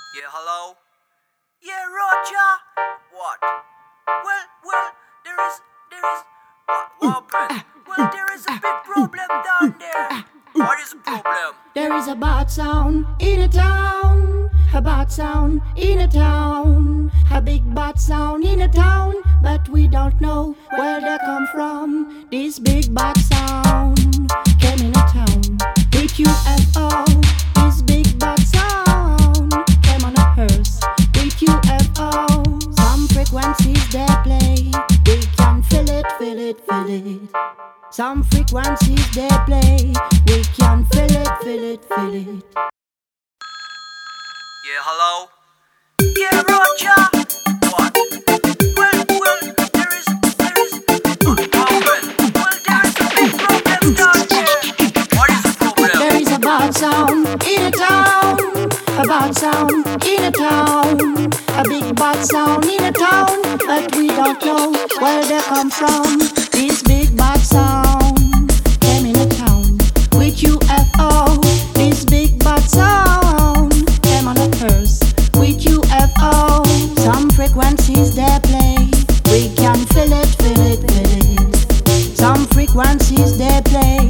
Yeah, hello? Yeah, Roger. What? Well, what happened? Well, there is a big problem down there. What is the problem? There is a bad sound in a town, a bad sound in a town, a big bad sound in a town, but we don't know where they come from. This big bad sound came in a town with UFO. This big bad sound came on a hearse with UFO. Some frequencies they play, we can feel it, feel it, feel it. Some frequencies they play, we can feel it, feel it, feel it. Yeah, hello? Yeah, Roger. What? Well, there is. What happened? Well, there is a big problem down there. What is the problem? There is a bad sound in a town, a bad sound in a town, a big bad sound in a town, but we don't know where they come from. This big bad sound came in a town with UFO. This big bad sound came on a hearse with UFO. Some frequencies they play, we can feel it, feel it, feel it. Some frequencies they play,